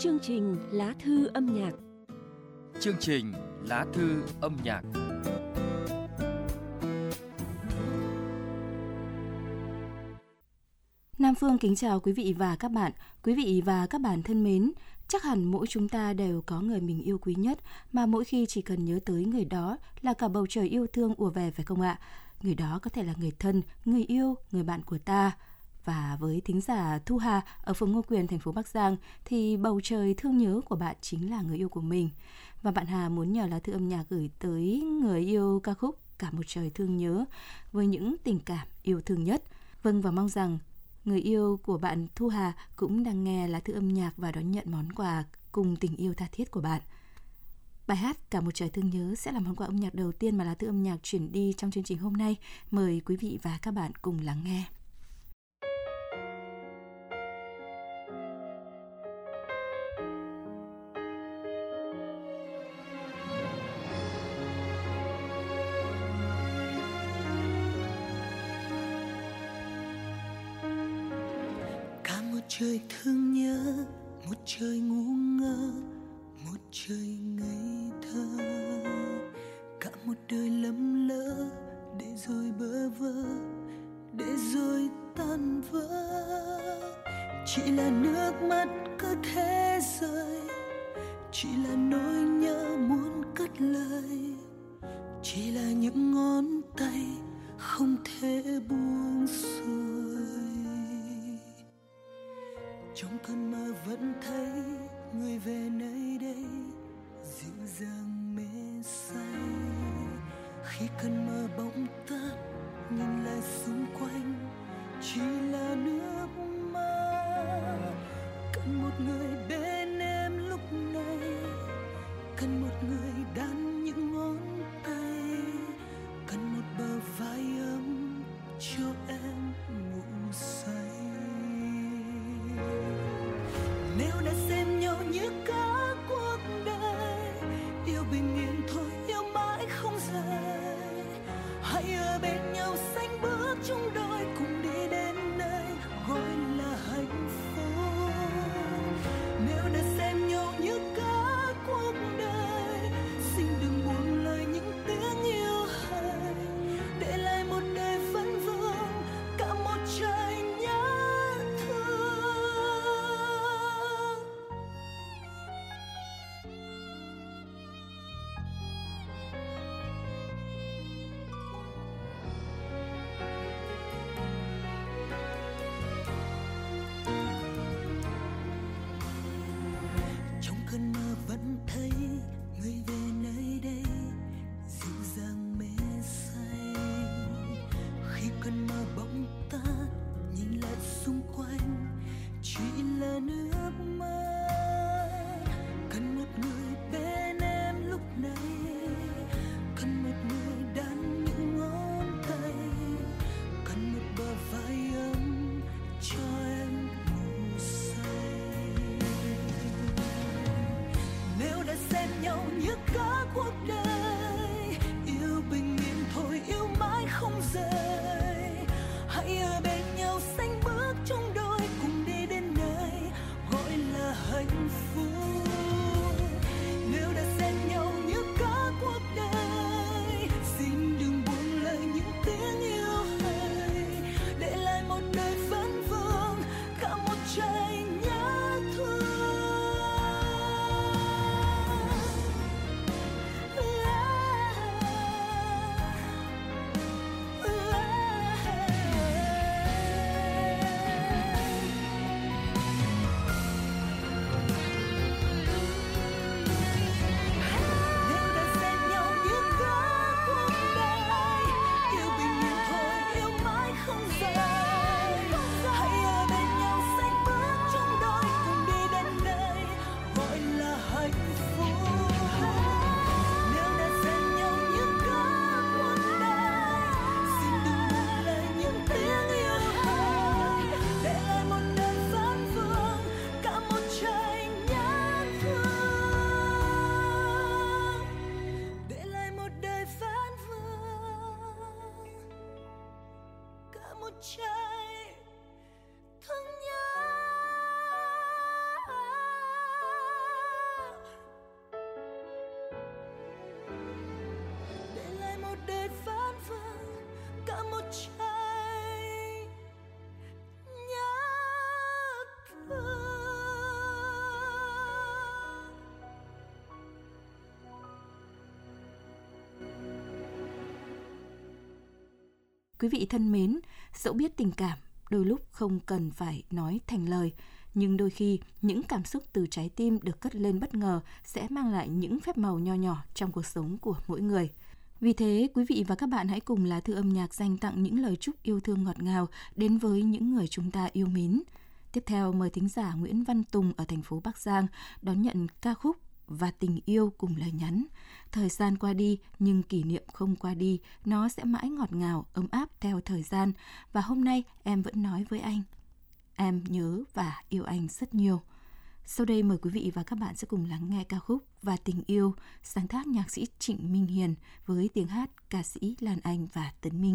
Chương trình Lá thư âm nhạc. Chương trình Lá thư âm nhạc. Nam Phương kính chào quý vị và các bạn. Quý vị và các bạn thân mến, chắc hẳn mỗi chúng ta đều có người mình yêu quý nhất, mà mỗi khi chỉ cần nhớ tới người đó là cả bầu trời yêu thương ùa về, phải không ạ? Người đó có thể là người thân, người yêu, người bạn của ta. Và với thính giả Thu Hà ở phường Ngô Quyền, thành phố Bắc Giang, thì bầu trời thương nhớ của bạn chính là người yêu của mình. Và bạn Hà muốn nhờ lá thư âm nhạc gửi tới người yêu ca khúc Cả một trời thương nhớ với những tình cảm yêu thương nhất. Vâng, và mong rằng người yêu của bạn Thu Hà cũng đang nghe lá thư âm nhạc và đón nhận món quà cùng tình yêu tha thiết của bạn. Bài hát Cả một trời thương nhớ sẽ là món quà âm nhạc đầu tiên mà lá thư âm nhạc chuyển đi trong chương trình hôm nay. Mời quý vị và các bạn cùng lắng nghe. Trời thương nhớ, một trời ngu ngơ, một trời ngây thơ, cả một đời lầm lỡ, để rồi bơ vơ, để rồi tan vỡ. Chỉ là nước mắt cứ thế rơi, chỉ là nỗi nhớ muốn cất lời, chỉ là những ngón tay không thể buông xuôi. Trong cơn mơ vẫn thấy người về nơi đây dịu dàng mê say. Khi cơn mơ bỗng tắt, nhìn lại xung quanh chỉ là nước mắt. Cần một người bên em lúc này, cần một người đan những ngón tay, cần một bờ vai ấm cho em ngủ say. Nếu đã xem nhau như cả cuộc đời, yêu bình yên thôi, yêu mãi không rời. Hãy ở bên nhau sánh bước chung đôi, cùng đi đến nơi gọi là hạnh phúc. Nếu đã xem nhau như cả cuộc đời, xin đừng buông lời những tiếng yêu hời, để lại một đời vấn vương, cả một trời nhớ thương. Cơn mơ vẫn thấy người về nơi đây dịu dàng mê say. Khi cơn mơ bỗng tắt, nhìn lại xung quanh chỉ là nước mắt. Cần một người bên em lúc này, cần một người đan những ngón tay, cần một bờ vai ấm cho em ngủ say. Nếu đã xem nhau như cả cuộc đời, yêu bình yên thôi, yêu mãi không rời. Hãy ở bên nhau sánh bước chung đôi, cùng đi đến nơi gọi là hạnh phúc. Nếu đã xem nhau như cả cuộc đời, xin đừng buông lời những tiếng yêu hời, để lại một đời vấn vương, cả một trời nhớ thương. trời thương nhớ. Quý vị thân mến, dẫu biết tình cảm đôi lúc không cần phải nói thành lời, nhưng đôi khi những cảm xúc từ trái tim được cất lên bất ngờ sẽ mang lại những phép màu nho nhỏ trong cuộc sống của mỗi người. Vì thế, quý vị và các bạn hãy cùng Lá Thư âm nhạc dành tặng những lời chúc yêu thương ngọt ngào đến với những người chúng ta yêu mến. Tiếp theo, mời thính giả Nguyễn Văn Tùng ở thành phố Bắc Giang đón nhận ca khúc Và Tình Yêu cùng lời nhắn. Thời gian qua đi nhưng kỷ niệm không qua đi, nó sẽ mãi ngọt ngào, ấm áp theo thời gian. Và hôm nay em vẫn nói với anh, em nhớ và yêu anh rất nhiều. Sau đây mời quý vị và các bạn sẽ cùng lắng nghe ca khúc Và Tình Yêu, sáng tác nhạc sĩ Trịnh Minh Hiền với tiếng hát ca sĩ Lan Anh và Tấn Minh.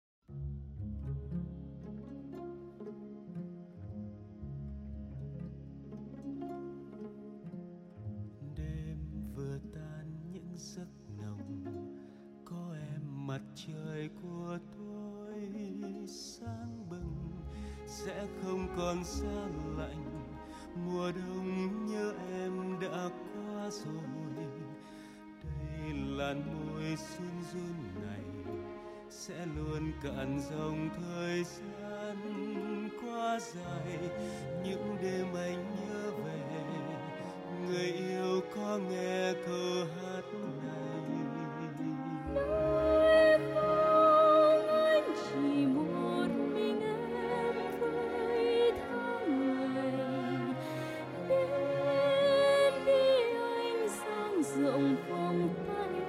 Đêm vừa tan những giấc nồng, có em mặt trời của tôi sáng bừng, sẽ không còn xa lạnh. Mùa đông nhớ em đã qua rồi, đây làn môi xuân run này sẽ luôn cạn dòng thời gian quá dài. Những đêm anh nhớ về, người yêu có nghe câu hát này. Nói không, anh chỉ một mình em với tháng ngày. Đến đi anh dang rộng vòng tay,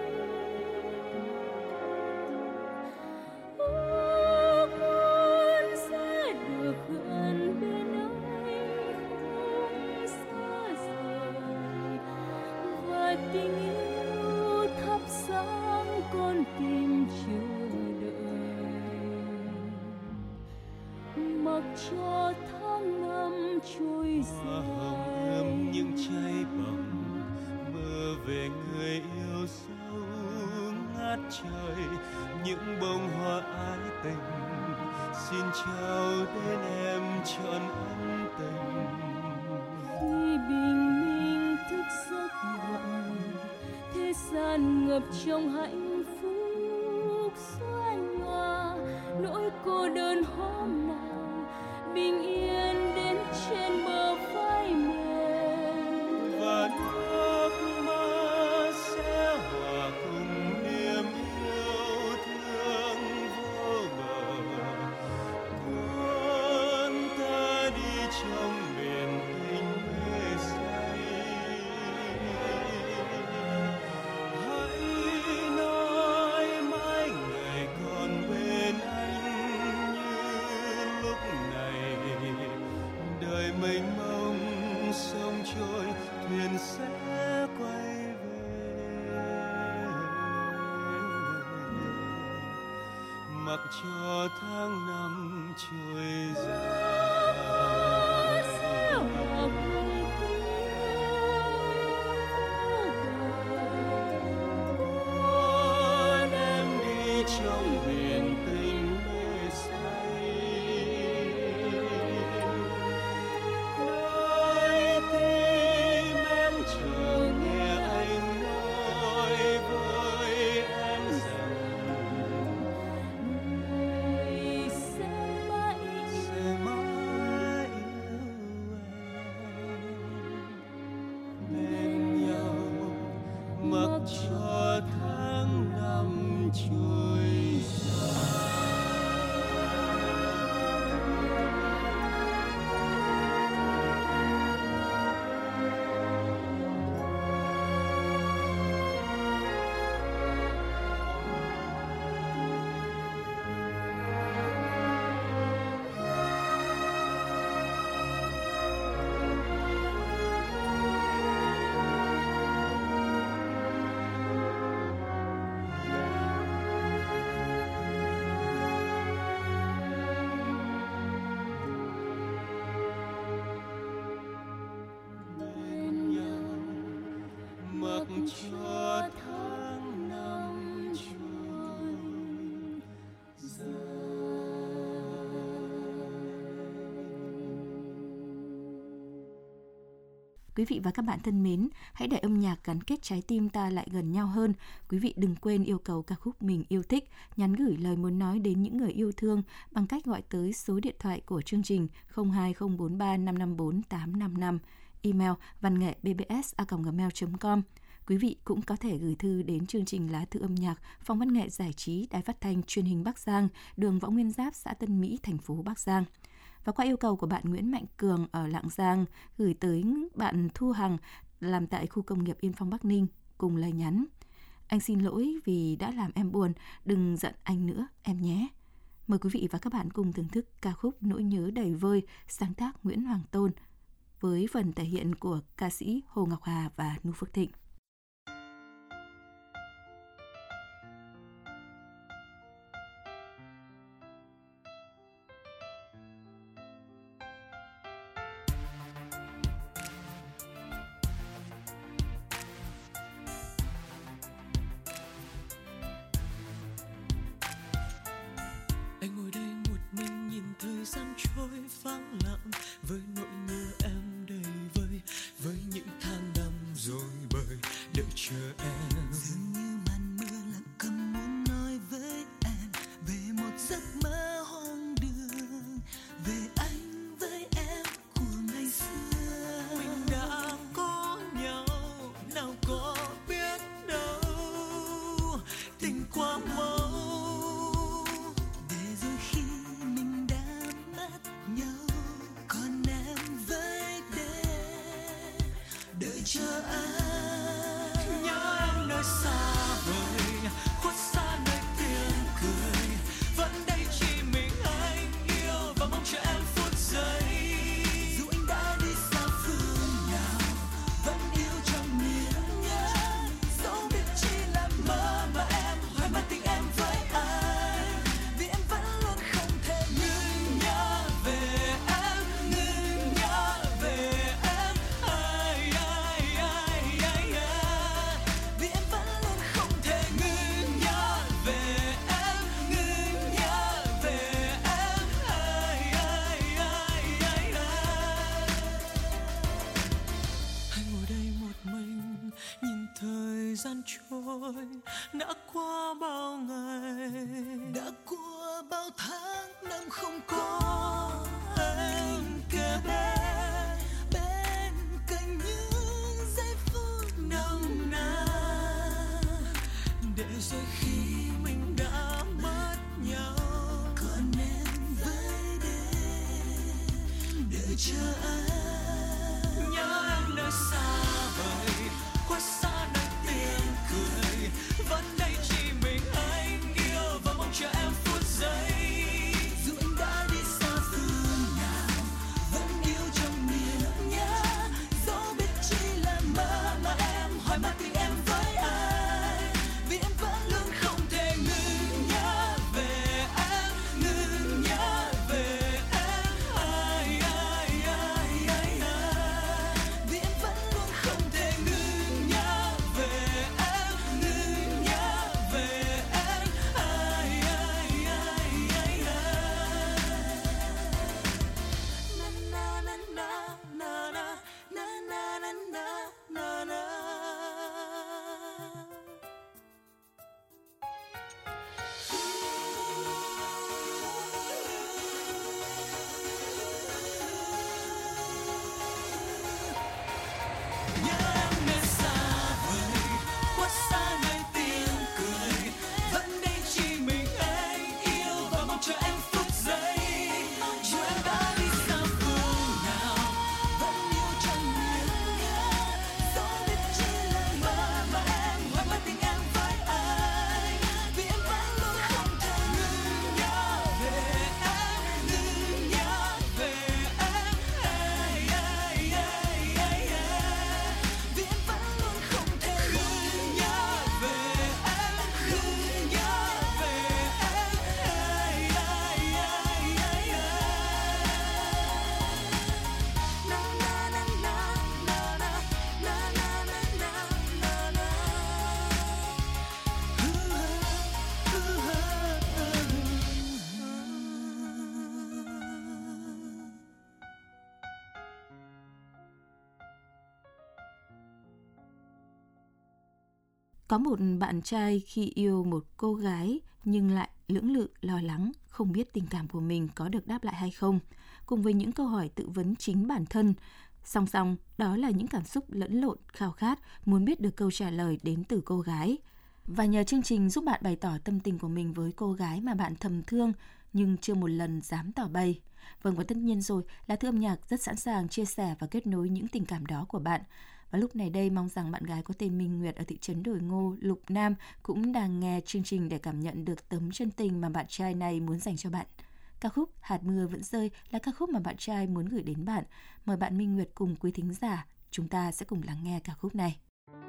ước muốn sẽ được gần bên anh, không xa rời. Và tình yêu thắp sáng con tim chờ đợi, mặc cho tháng năm trôi Hoa hồng ươm những trái bồng, mơ về người yêu sâu ngát trời. Những bông hoa ái tình xin chào đến em trọn ân tình. khi bình minh thức giấc mộng, thế gian ngập trong hạnh phúc xóa nhòa. Nỗi cô đơn hôm nào bình yên đến trên bờ vai mềm. Và nước mắt sẽ hòa cùng niềm yêu thương vô bờ, cuốn ta đi trong biển tình mê say. Hãy nói mãi ngày còn bên anh như lúc này. Đời mênh mông sông trôi, thuyền sẽ quay về. Mặc cho tháng năm trôi dài, Sẽ hòa cùng tình yêu cuốn em đi trong biển tình mê say. Nơi tim em chờ nghe anh nói với em rằng người sẽ mãi sẽ mãi yêu em bên nhau, mặc cho tháng năm trôi dài. Bên nhau, mặc cho tháng năm trôi dài. Quý vị và các bạn thân mến, hãy để âm nhạc gắn kết trái tim ta lại gần nhau hơn. Quý vị đừng quên yêu cầu ca khúc mình yêu thích, nhắn gửi lời muốn nói đến những người yêu thương bằng cách gọi tới số điện thoại của chương trình 02043 554 855, email vanngệ@bbs@gmail.com. Quý vị cũng có thể gửi thư đến chương trình Lá thư âm nhạc, Phòng Văn nghệ Giải trí, Đài Phát thanh Truyền hình Bắc Giang, đường Võ Nguyên Giáp, xã Tân Mỹ, thành phố Bắc Giang. Và qua yêu cầu của bạn Nguyễn Mạnh Cường ở Lạng Giang, gửi tới bạn Thu Hằng làm tại khu công nghiệp Yên Phong Bắc Ninh cùng lời nhắn: anh xin lỗi vì đã làm em buồn, đừng giận anh nữa em nhé. Mời quý vị và các bạn cùng thưởng thức ca khúc Nỗi nhớ đầy vơi, sáng tác Nguyễn Hoàng Tôn, với phần thể hiện của ca sĩ Hồ Ngọc Hà và Nu Phước Thịnh. Anh ngồi đây một mình nhìn thời gian trôi vắng lặng, với nỗi nhớ em đầy vơi, với những tháng năm rồi bời đợi chờ em. Dường như màn mưa lặng câm muốn nói với em về một giấc mơ hoang đường, về anh với em của ngày xưa. Mình đã có nhau, nào có biết đâu tình quá mau. Để rồi khi mình đã mất nhau, còn em với đợi chờ anh. Nhớ em nơi xa vời, khuất xa nơi tiếng cười, vẫn đây chỉ mình anh yêu và mong chờ em phút giây. Dù anh đã đi xa phương nào, vẫn yêu trong niềm nhớ. Dẫu biết chỉ là mơ mà em hoài mang tình em với anh, vì em vẫn luôn không thể ngừng nhớ về em, ngừng nhớ về em. Ai, ai, ai, ai, ai. Vì em vẫn luôn không thể ngừng nhớ về em, ngừng nhớ về em. Ai, ai, ai, ai, ai. Anh ngồi đây một mình nhìn thời gian trôi, đã qua bao ngày, Đã qua bao tháng năm không có anh kề bên cạnh những giây phút nồng nàn. để rồi khi mình đã mất nhau, Còn em với đợi chờ anh. nhớ em nơi xa vời, khuất xa nơi tiếng cười, vẫn đây chỉ mình anh yêu và mong chờ em phút giây. Dù anh đã đi xa phương nào, vẫn yêu trong niềm nhớ. Dẫu biết chỉ là mơ mà em hoài mang tình em với anh, vì em vẫn luôn không thể ngừng nhớ về em, ngừng nhớ về em. Ai, ai, ai, Có một bạn trai khi yêu một cô gái nhưng lại lưỡng lự, lo lắng, không biết tình cảm của mình có được đáp lại hay không, cùng với những câu hỏi tự vấn chính bản thân. Song song, đó là những cảm xúc lẫn lộn, khao khát, muốn biết được câu trả lời đến từ cô gái. Và nhờ chương trình giúp bạn bày tỏ tâm tình của mình với cô gái mà bạn thầm thương nhưng chưa một lần dám tỏ bày. Vâng, và tất nhiên rồi, Lá Thư Âm Nhạc rất sẵn sàng chia sẻ và kết nối những tình cảm đó của bạn. Và lúc này đây, mong rằng bạn gái có tên Minh Nguyệt ở thị trấn Đồi Ngô, Lục Nam cũng đang nghe chương trình để cảm nhận được tấm chân tình mà bạn trai này muốn dành cho bạn. Ca khúc Hạt Mưa Vẫn Rơi là ca khúc mà bạn trai muốn gửi đến bạn. Mời bạn Minh Nguyệt cùng quý thính giả, chúng ta sẽ cùng lắng nghe ca khúc này.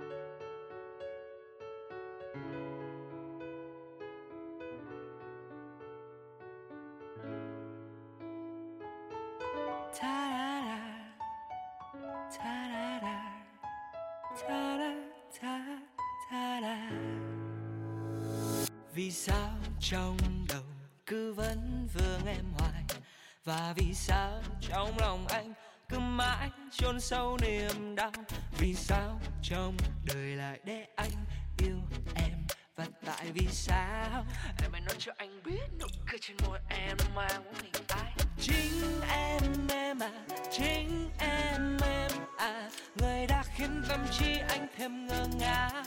Vì sao trong đầu cứ vẫn vương em hoài, và vì sao trong lòng anh cứ mãi chôn sâu niềm đau? Vì sao trong đời lại để anh yêu em? Và tại vì sao em hãy nói cho anh biết nụ cười trên môi em mang mình ai? Chính em à, chính em à, người đã khiến tâm trí anh thêm ngơ ngác.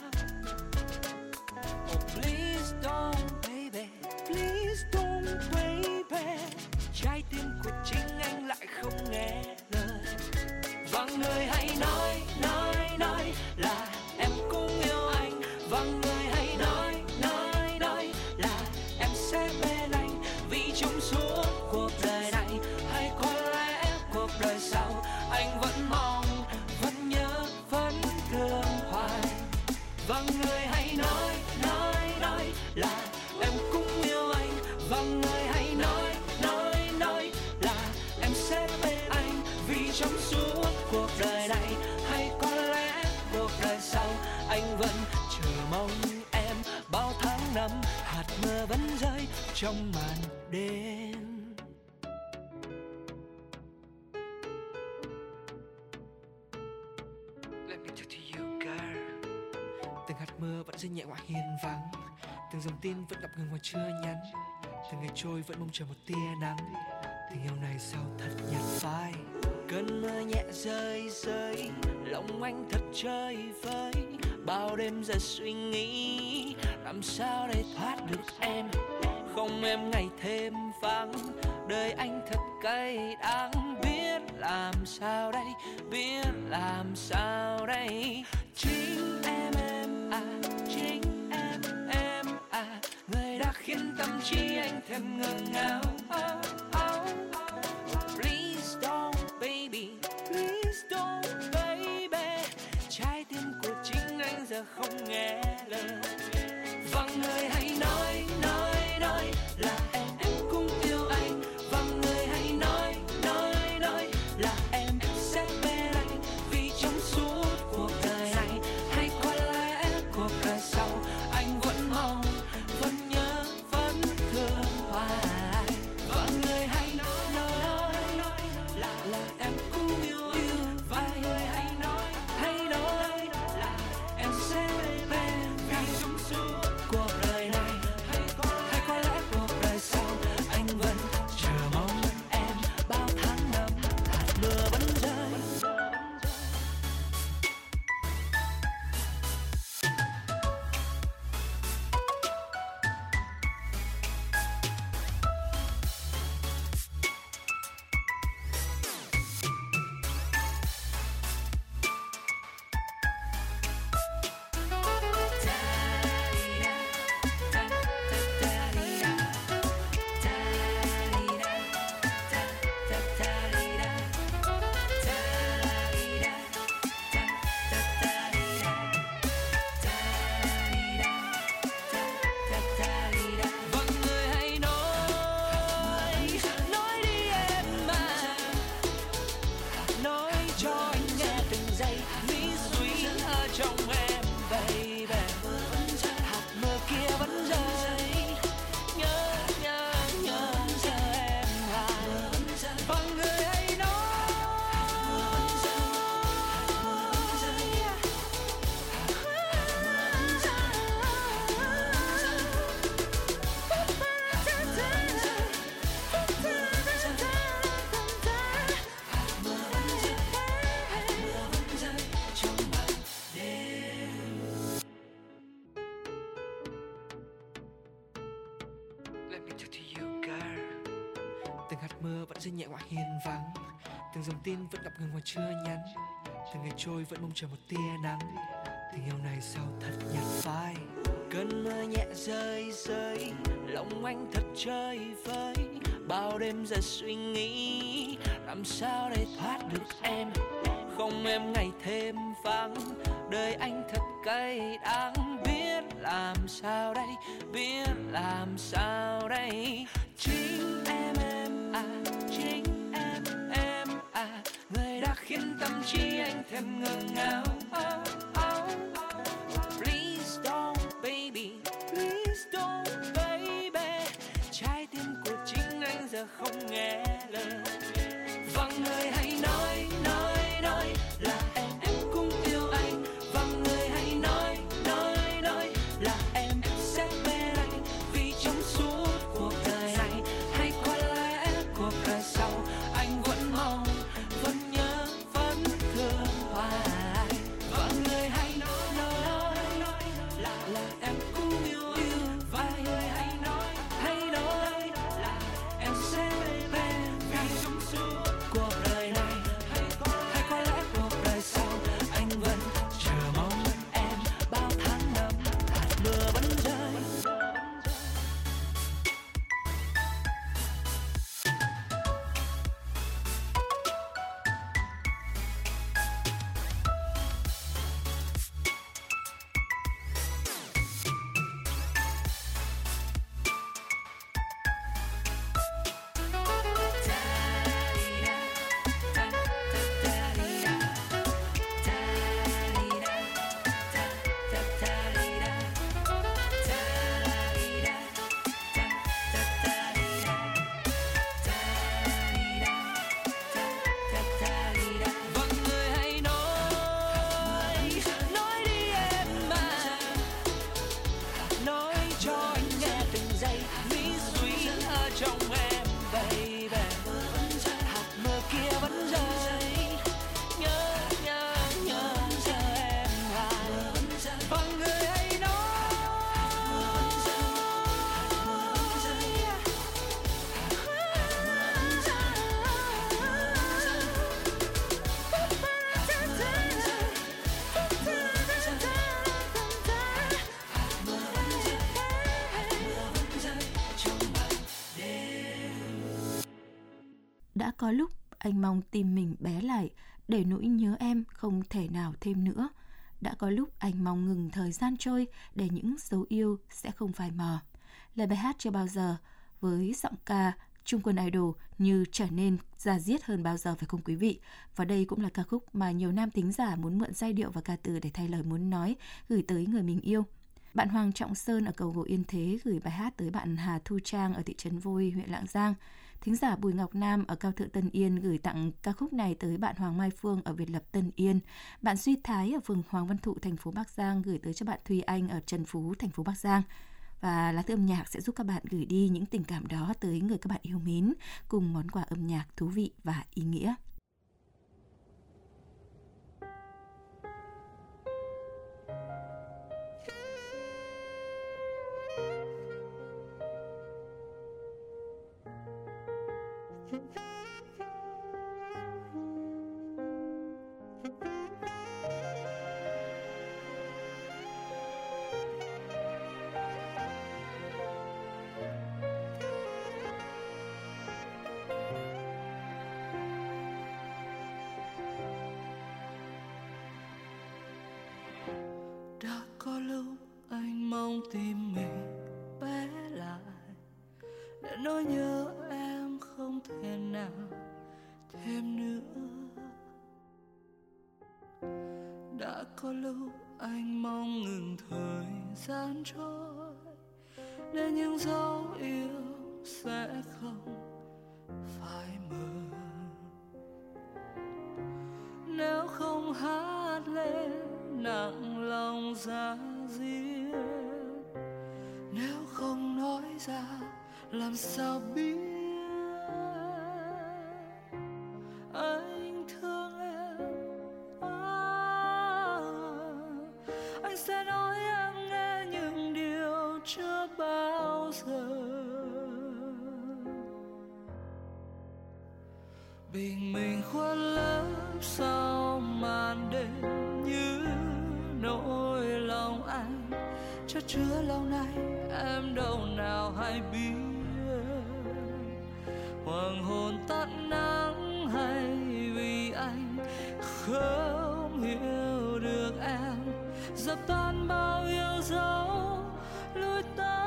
Oh please don't baby, please don't baby, trái tim của chính anh lại không nghe lời. Và người hãy nói là em cũng yêu anh. Và người hãy nói là em sẽ bên anh, vì trong suốt cuộc đời này hay có lẽ cuộc đời sau anh vẫn mong, vẫn nhớ, vẫn thương hoài. Và người hãy nói là em cũng yêu anh. Và người hãy nói là em sẽ bên anh, vì trong suốt cuộc đời này hay có lẽ cuộc đời sau anh vẫn chờ mong em. Bao tháng năm hạt mưa vẫn rơi trong màn đêm. Let me talk to you girl. Từng hạt mưa vẫn rơi nhẹ ngoài hiên vắng, từng dòng tin vẫn đọc ngừng ngoài trưa nhắn, từng ngày trôi vẫn mong chờ một tia nắng. Tình yêu này sao thật nhạt phai. Cơn mưa nhẹ rơi rơi, lòng anh thật chơi vơi. Bao đêm giờ suy nghĩ làm sao để thoát được em. Không em ngày thêm vắng, đời anh thật cay đắng. Biết làm sao đây, biết làm sao đây. Chính em à, chính em à, người đã khiến tâm trí anh thêm ngơ ngáo. Please don't baby, please don't baby, trái tim của chính anh giờ không nghe lời. Và người hãy nói là em cũng yêu anh. Và người hãy nói là em sẽ bên anh, vì trong suốt cuộc đời này hay có lẽ cuộc đời sau anh vẫn mong, vẫn nhớ, vẫn thương hoài. Và mưa vẫn rơi nhẹ ngoài hiên vắng, từng dòng tin vẫn ngập ngừng ngoài trưa nhắn, từng ngày trôi vẫn mong chờ một tia nắng. Tình yêu này sao thật nhạt phai. Cơn mưa nhẹ rơi rơi, lòng anh thật chơi vơi. Bao đêm giờ suy nghĩ, làm sao để thoát được em. Không em ngày thêm vắng, đời anh thật cay đắng. Biết làm sao đây, biết làm sao đây. Chính em à, chính em à, người đã khiến tâm trí anh thêm ngơ ngáo. Please don't baby, please don't baby. Trái tim của chính anh giờ không nghe lời. Và người hãy nói là em cũng yêu anh. Và người hãy nói là em sẽ bên anh. Vì trong suốt cuộc đời này, hay có lẽ cuộc đời sau, anh vẫn mong, vẫn nhớ, vẫn thương hoài. Và người hãy nói là em cũng yêu anh. Và người hãy nói là em sẽ bên. Vì trong suốt cuộc đời này, hay có lẽ cuộc đời sau, anh vẫn chờ mong em. Bao tháng năm hạt mưa vẫn rơi. Đã có lúc anh mong tim mình bé lại, để nỗi nhớ em không thể nào thêm nữa. Đã có lúc anh mong ngừng thời gian trôi, để những dấu yêu sẽ không phai mờ. Lời bài hát Chưa Bao Giờ với giọng ca Trung Quân Idol như trở nên da diết hơn bao giờ, phải không quý vị? Và đây cũng là ca khúc mà nhiều nam thính giả muốn mượn giai điệu và ca từ để thay lời muốn nói, gửi tới người mình yêu. Bạn Hoàng Trọng Sơn ở Cầu Gỗ Yên Thế gửi bài hát tới bạn Hà Thu Trang ở thị trấn Vôi, huyện Lạng Giang. Thính giả Bùi Ngọc Nam ở Cao Thượng Tân Yên gửi tặng ca khúc này tới bạn Hoàng Mai Phương ở Việt Lập Tân Yên. Bạn Duy Thái ở phường Hoàng Văn Thụ, thành phố Bắc Giang gửi tới cho bạn Thùy Anh ở Trần Phú, thành phố Bắc Giang. Và lá thư âm nhạc sẽ giúp các bạn gửi đi những tình cảm đó tới người các bạn yêu mến cùng món quà âm nhạc thú vị và ý nghĩa. Đã có lúc anh mong tim mình bé lại, để nỗi nhớ em không thể nào thêm nữa. Đã có lúc anh mong ngừng thời gian trôi, để những dấu yêu sẽ không phai mờ. Nếu không hát lên nặng lòng ra diết, nếu không nói ra làm sao biết anh thương em. Anh sẽ nói em nghe những điều chưa bao giờ. bình minh khuất lấp sau màn đêm như nỗi lòng anh chất chứa lâu nay em đâu nào hay biết. Hoàng hôn tắt nắng hay vì anh không hiểu được em, dập tan bao yêu dấu lối ta.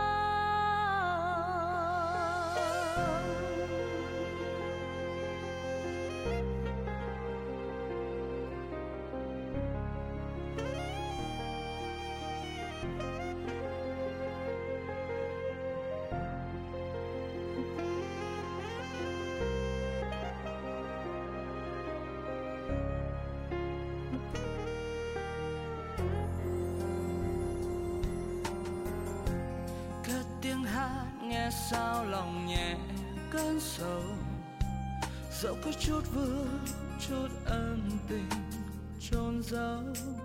Nghe sao lòng nhẹ cơn sầu, dẫu có chút vương chút ân tình chôn giấu.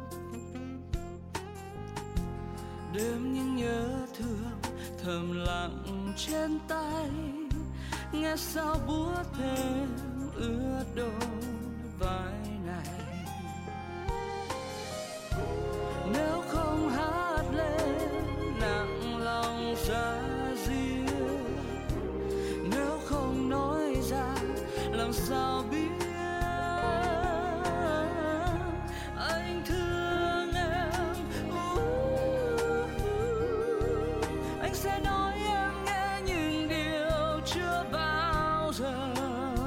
Đêm những nhớ thương thầm lặng trên tay, nghe sao buốt thêm ướt đôi vai này. Nếu không hát lên nặng lòng ra, nếu không nói ra làm sao biết anh thương em. Anh sẽ nói em nghe những điều chưa bao giờ.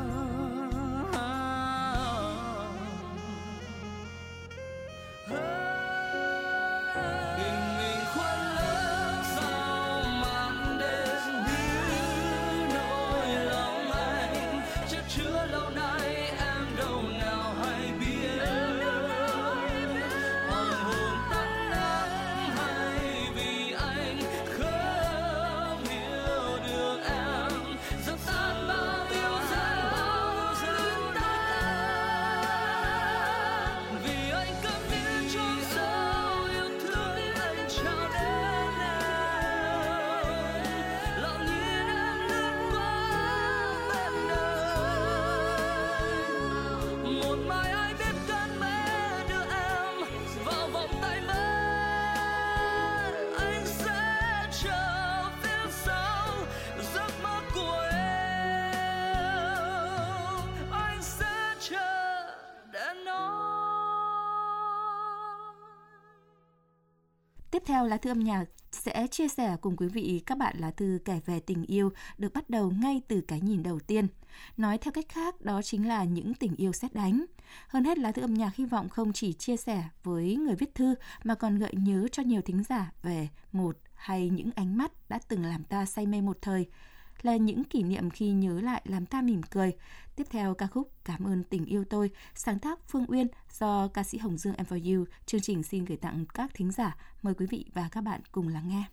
Tiếp theo, Lá Thư âm nhạc sẽ chia sẻ cùng quý vị các bạn lá thư kể về tình yêu được bắt đầu ngay từ cái nhìn đầu tiên. Nói theo cách khác, đó chính là những tình yêu sét đánh. Hơn hết, Lá Thư âm nhạc hy vọng không chỉ chia sẻ với người viết thư mà còn gợi nhớ cho nhiều thính giả về một hay những ánh mắt đã từng làm ta say mê một thời, là những kỷ niệm khi nhớ lại làm ta mỉm cười. Tiếp theo, ca khúc Cảm ơn tình yêu tôi, sáng tác Phương Uyên do ca sĩ Hồng Dương And For You. Chương trình xin gửi tặng các thính giả. Mời quý vị và các bạn cùng lắng nghe.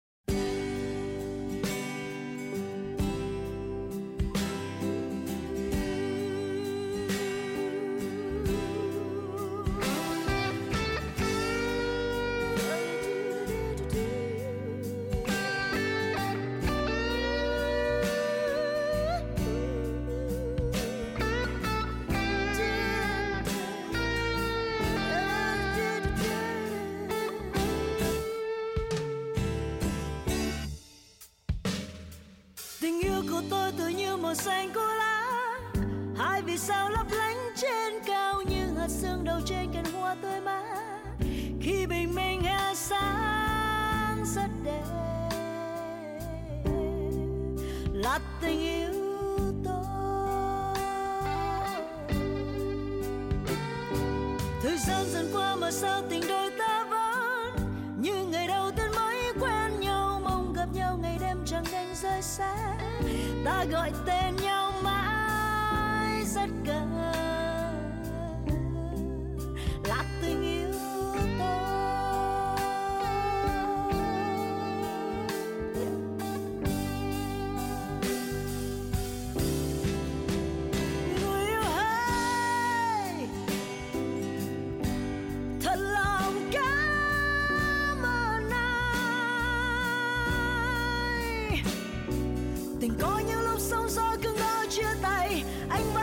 Màu xanh của lá, hai vì sao lấp lánh trên cao như hạt sương đầu trên cành hoa tươi mát. Khi bình minh hè sáng rất đẹp, là tình yêu tôi. Thời gian dần qua mà sao tình đôi ta vẫn như ngày đầu tiên mới quen nhau, mong gặp nhau ngày đêm chẳng đành rời xa. Ta gọi tên nhau mãi rất gần, là tình yêu tôi. Người yêu hãy thật lòng cảm ơn anh. Tình có những lúc sóng gió cứng đôi chia tay, anh